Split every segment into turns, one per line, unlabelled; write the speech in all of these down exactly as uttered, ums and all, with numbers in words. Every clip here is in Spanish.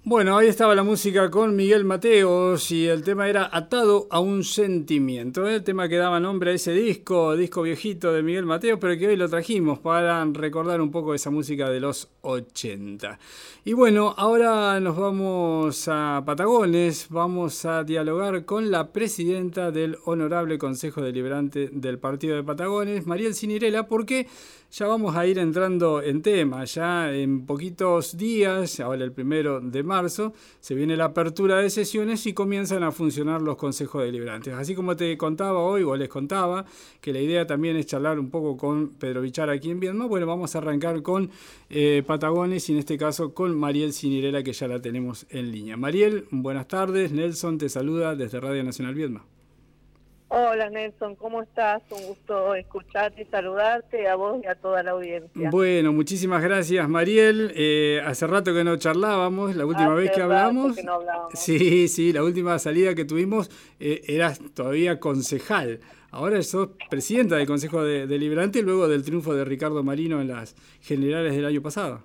Bueno, ahí estaba la música con Miguel Mateos y el tema era Atado a un sentimiento, ¿eh? El tema que daba nombre a ese disco, disco viejito de Miguel Mateos, pero que hoy lo trajimos para recordar un poco esa música de los ochenta. Y bueno, ahora nos vamos a Patagones, vamos a dialogar con la presidenta del Honorable Consejo Deliberante del Partido de Patagones, Mariel Cinirela, porque ya vamos a ir entrando en tema, ya en poquitos días, ahora el primero de marzo, se viene la apertura de sesiones y comienzan a funcionar los consejos deliberantes. Así como te contaba hoy, o les contaba, que la idea también es charlar un poco con Pedro Bichar aquí en Viedma, bueno, vamos a arrancar con eh, Patagones y en este caso con Mariel Cinirela, que ya la tenemos en línea. Mariel, buenas tardes, Nelson te saluda desde Radio Nacional Viedma.
Hola Nelson, ¿cómo estás? Un gusto escucharte y saludarte a vos y a toda la audiencia.
Bueno, muchísimas gracias Mariel. Eh, hace rato que no charlábamos, la última
hace
vez que hablamos,
que no hablábamos.
Sí, sí, la última salida que tuvimos eh, eras todavía concejal. Ahora sos presidenta del Consejo de, Deliberante luego del triunfo de Ricardo Marino en las generales del año pasado.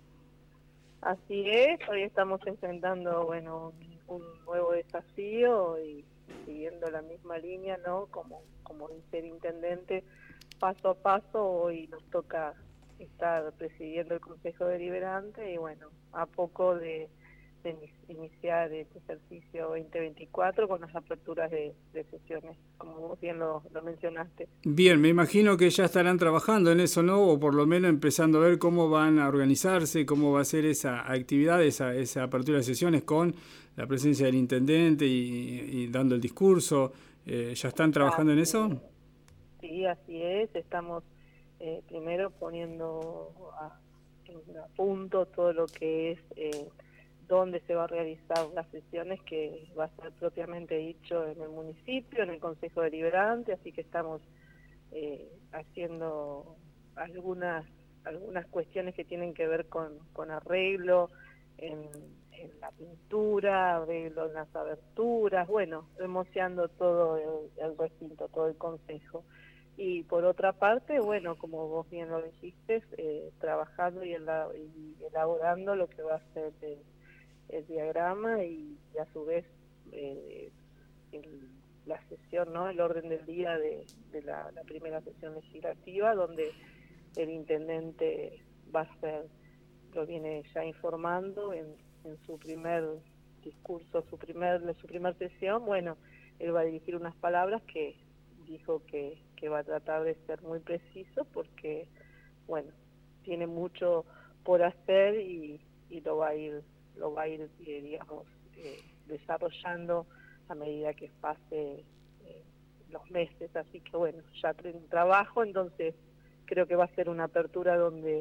Así es, hoy estamos enfrentando, bueno, un nuevo desafío y siguiendo la misma línea, ¿no? Como, como dice el intendente, paso a paso, hoy nos toca estar presidiendo el Consejo Deliberante y bueno, a poco de, de iniciar este ejercicio veinte veinticuatro con las aperturas de, de sesiones, como vos bien lo, lo mencionaste.
Bien, me imagino que ya estarán trabajando en eso, ¿no? O por lo menos empezando a ver cómo van a organizarse, cómo va a ser esa actividad, esa, esa apertura de sesiones con la presencia del intendente y, y dando el discurso. Eh, ¿Ya están trabajando
así
en eso?
Es. Sí, así es. Estamos eh, primero poniendo a, a punto todo lo que es eh, dónde se va a realizar las sesiones, que va a ser propiamente dicho en el municipio, en el Consejo Deliberante, así que estamos eh, haciendo algunas algunas cuestiones que tienen que ver con, con arreglo en, en la pintura, arreglo en las aberturas, bueno, remoceando todo el, el recinto, todo el consejo. Y por otra parte, bueno, como vos bien lo dijiste, eh, trabajando y, ela y elaborando lo que va a ser el, el diagrama y, y a su vez eh, el, la sesión, ¿no? El orden del día de, de la, la primera sesión legislativa, donde el intendente va a ser, lo viene ya informando en, en su primer discurso, su primer, su primer sesión, bueno, él va a dirigir unas palabras que dijo que, que va a tratar de ser muy preciso porque, bueno, tiene mucho por hacer y, y lo va a ir, lo va a ir, eh, digamos, eh, desarrollando a medida que pase eh, los meses, así que bueno, ya tengo trabajo, entonces creo que va a ser una apertura donde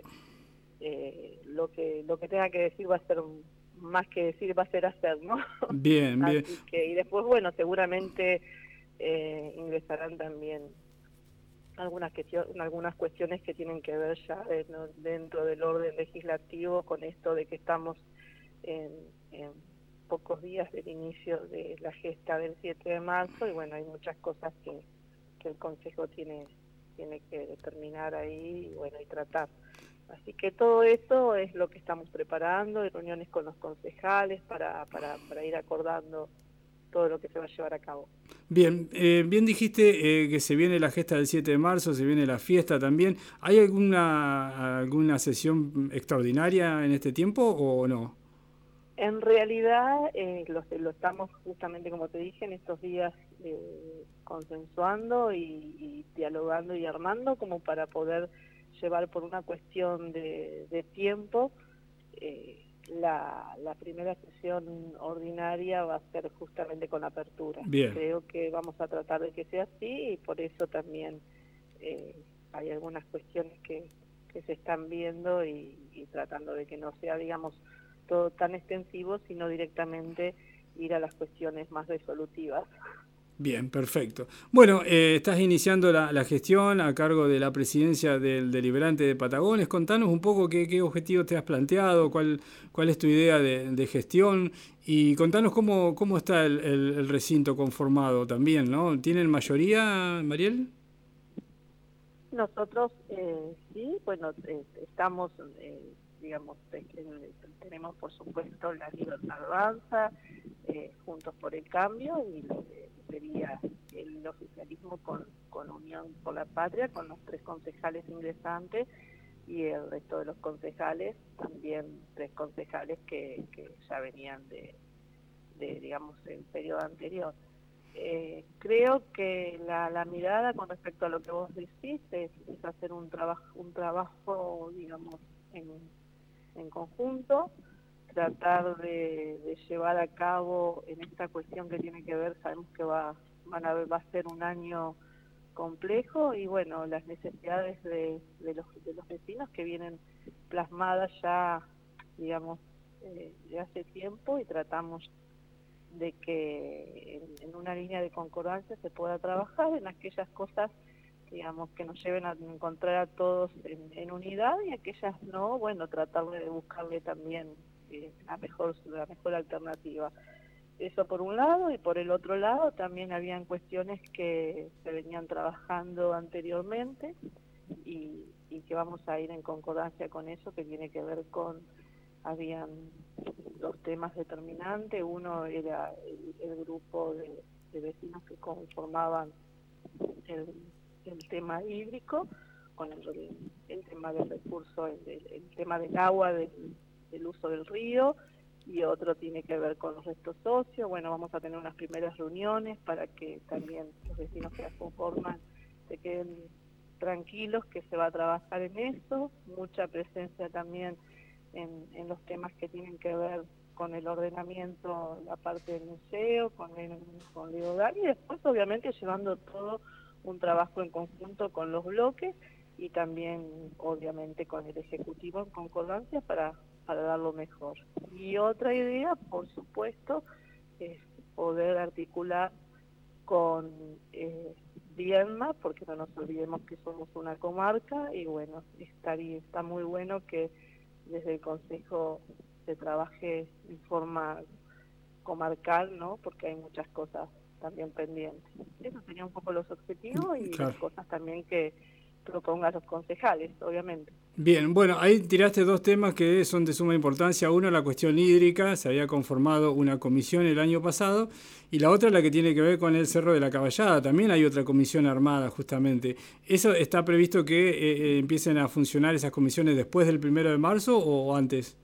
eh, lo que lo que tenga que decir va a ser más que decir, va a ser hacer, ¿no?
Bien, bien.
Así que, y después, bueno, seguramente eh, ingresarán también algunas, algunas cuestiones que tienen que ver ya de, ¿no? dentro del orden legislativo con esto de que estamos en, en pocos días del inicio de la gesta del siete de marzo y bueno, hay muchas cosas que, que el Consejo tiene, tiene que determinar ahí y bueno, y tratar. Así que todo eso es lo que estamos preparando, reuniones con los concejales para, para, para ir acordando todo lo que se va a llevar a cabo.
Bien, eh, bien dijiste eh, que se viene la gesta del siete de marzo, se viene la fiesta también. ¿Hay alguna alguna sesión extraordinaria en este tiempo o no?
En realidad eh, lo, lo estamos justamente, como te dije, en estos días eh, consensuando y, y dialogando y armando como para poder llevar por una cuestión de, de tiempo. Eh, la, la primera sesión ordinaria va a ser justamente con apertura.
Bien.
Creo que vamos a tratar de que sea así y por eso también eh, hay algunas cuestiones que, que se están viendo y, y tratando de que no sea, digamos, todo tan extensivo, sino directamente ir a las cuestiones más resolutivas.
Bien, perfecto. Bueno, eh, estás iniciando la, la gestión a cargo de la presidencia del Deliberante de Patagones. Contanos un poco qué, qué objetivo te has planteado, cuál, cuál es tu idea de, de gestión y contanos cómo, cómo está el, el, el recinto conformado también, ¿no? ¿Tienen mayoría, Mariel?
Nosotros eh, sí, bueno, eh, estamos eh, digamos, tenemos por supuesto la Libertad Avanza, eh, Juntos por el Cambio, y lo que sería el oficialismo con, con Unión por la Patria, con los tres concejales ingresantes, y el resto de los concejales, también tres concejales que, que ya venían de, de, digamos, el periodo anterior. Eh, creo que la, la mirada con respecto a lo que vos decís es, es hacer un trabajo, un trabajo, digamos, en, en conjunto, tratar de, de llevar a cabo en esta cuestión que tiene que ver, sabemos que va, van a, va a ser un año complejo, y bueno, las necesidades de, de, los, de los vecinos que vienen plasmadas ya, digamos, eh, de hace tiempo, y tratamos de que en, en una línea de concordancia se pueda trabajar en aquellas cosas, digamos, que nos lleven a encontrar a todos en, en unidad, y aquellas no, bueno, tratar de buscarle también eh, la mejor la mejor alternativa. Eso por un lado, y por el otro lado también habían cuestiones que se venían trabajando anteriormente y, y que vamos a ir en concordancia con eso, que tiene que ver con, habían dos temas determinantes. Uno era el, el grupo de, de vecinos que conformaban el, el tema hídrico, con el, el tema del recurso, el, el, el tema del agua, del, del uso del río, y otro tiene que ver con los restos socios. Bueno, vamos a tener unas primeras reuniones para que también los vecinos que las conforman se queden tranquilos, que se va a trabajar en eso. Mucha presencia también en, en los temas que tienen que ver con el ordenamiento, la parte del museo, con el, con el hogar, y después obviamente llevando todo un trabajo en conjunto con los bloques, y también obviamente con el Ejecutivo en concordancia para para dar lo mejor. Y otra idea, por supuesto, es poder articular con eh, Viedma, porque no nos olvidemos que somos una comarca, y bueno, estaría, está muy bueno que desde el Consejo se trabaje en forma comarcal, ¿no? Porque hay muchas cosas también pendientes. Esos serían un poco los objetivos, y claro, las cosas también que propongan los concejales, obviamente.
Bien, bueno, ahí tiraste dos temas que son de suma importancia. Uno, la cuestión hídrica, se había conformado una comisión el año pasado, y la otra, la que tiene que ver con el Cerro de la Caballada. También hay otra comisión armada, justamente. ¿Eso está previsto que eh, empiecen a funcionar esas comisiones después del primero de marzo o antes?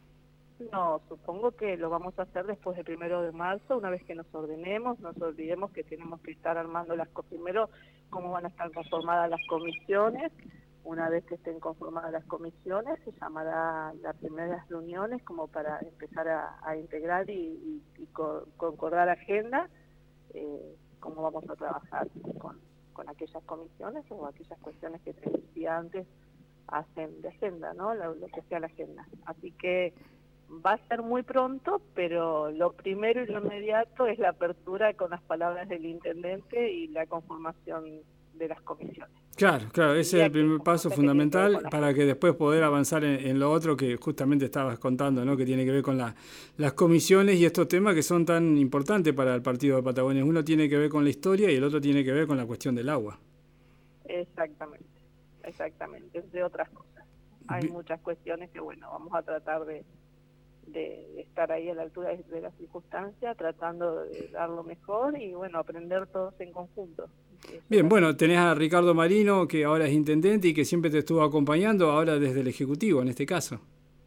No, supongo que lo vamos a hacer después del primero de marzo, una vez que nos ordenemos. No nos olvidemos que tenemos que estar armando las cosas. Primero, cómo van a estar conformadas las comisiones. Una vez que estén conformadas las comisiones, se llamará las primeras reuniones como para empezar a, a integrar y, y, y co concordar agenda, eh, cómo vamos a trabajar con, con aquellas comisiones o aquellas cuestiones que te decía antes hacen de agenda, ¿no? Lo, lo que sea la agenda. Así que va a ser muy pronto, pero lo primero y lo inmediato es la apertura con las palabras del intendente y la conformación de las comisiones.
Claro, claro, ese es el primer paso fundamental para que después poder avanzar en, en lo otro que justamente estabas contando, ¿no? Que tiene que ver con la, las comisiones y estos temas que son tan importantes para el Partido de Patagones. Uno tiene que ver con la historia y el otro tiene que ver con la cuestión del agua.
Exactamente, exactamente, entre otras cosas. Hay Bien. muchas cuestiones que, bueno, vamos a tratar de, de, de estar ahí a la altura de, de las circunstancias, tratando de dar lo mejor y, bueno, aprender todos en conjunto.
Bien, bueno, tenés a Ricardo Marino, que ahora es intendente y que siempre te estuvo acompañando, ahora desde el Ejecutivo, en este caso.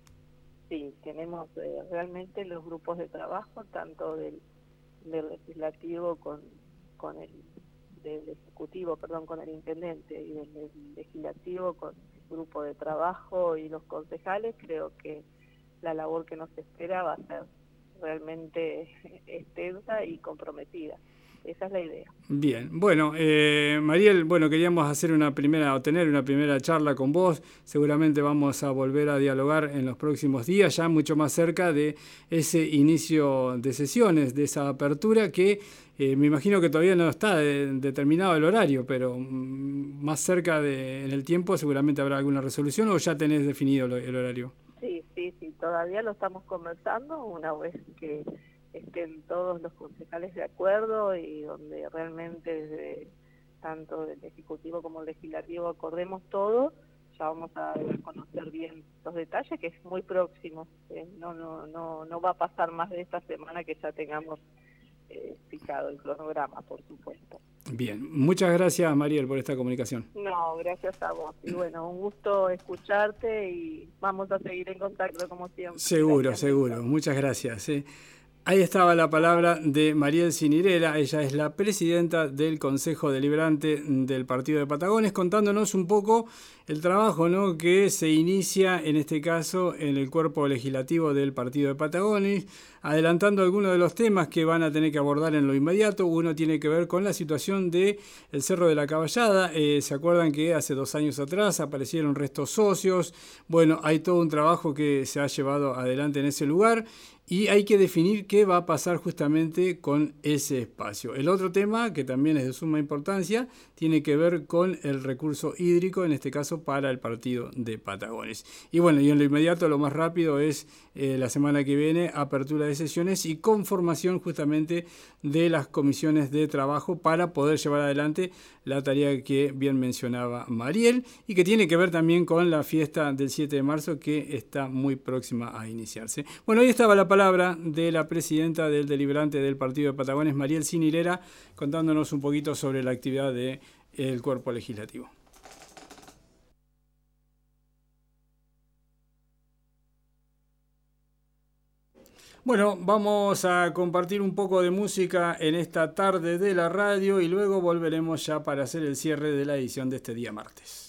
Sí, tenemos eh, realmente los grupos de trabajo, tanto del, del legislativo con, con el del ejecutivo, perdón, con el intendente, y del, del legislativo con el grupo de trabajo y los concejales. Creo que la labor que nos espera va a ser realmente extensa y comprometida. Esa es la idea.
Bien, bueno, eh, Mariel, bueno, queríamos hacer una primera, o tener una primera charla con vos. Seguramente vamos a volver a dialogar en los próximos días, ya mucho más cerca de ese inicio de sesiones, de esa apertura que eh, me imagino que todavía no está de, determinado el horario, pero mm, más cerca de, en el tiempo seguramente habrá alguna resolución, o ya tenés definido lo, el horario.
Sí, sí, sí, todavía lo estamos conversando. Una vez que estén todos los concejales de acuerdo y donde realmente desde tanto el Ejecutivo como el Legislativo acordemos todo, ya vamos a conocer bien los detalles, que es muy próximo. Eh, no, no, no, no va a pasar más de esta semana que ya tengamos eh, fijado el cronograma, por supuesto.
Bien, muchas gracias, Mariel, por esta comunicación.
No, gracias a vos. Y bueno, un gusto escucharte y vamos a seguir en contacto como siempre.
Seguro,
Gracias,
seguro.
Néstor.
Muchas gracias. ¿eh? Ahí estaba la palabra de Mariel Cinirela. Ella es la presidenta del Consejo Deliberante del Partido de Patagones, contándonos un poco el trabajo, ¿no?, que se inicia en este caso en el cuerpo legislativo del Partido de Patagones, adelantando algunos de los temas que van a tener que abordar en lo inmediato. Uno tiene que ver con la situación del Cerro de la Caballada. Eh, ¿Se acuerdan que hace dos años atrás aparecieron restos óseos? Bueno, hay todo un trabajo que se ha llevado adelante en ese lugar. Y hay que definir qué va a pasar justamente con ese espacio. El otro tema, que también es de suma importancia, tiene que ver con el recurso hídrico, en este caso para el Partido de Patagones. Y bueno, y en lo inmediato, lo más rápido es eh, la semana que viene, apertura de sesiones y conformación justamente de las comisiones de trabajo para poder llevar adelante la tarea que bien mencionaba Mariel y que tiene que ver también con la fiesta del siete de marzo que está muy próxima a iniciarse. Bueno, ahí estaba la palabra de la presidenta del deliberante del Partido de Patagones, Mariel Cinirela, contándonos un poquito sobre la actividad del cuerpo legislativo. Bueno, vamos a compartir un poco de música en esta tarde de la radio y luego volveremos ya para hacer el cierre de la edición de este día martes.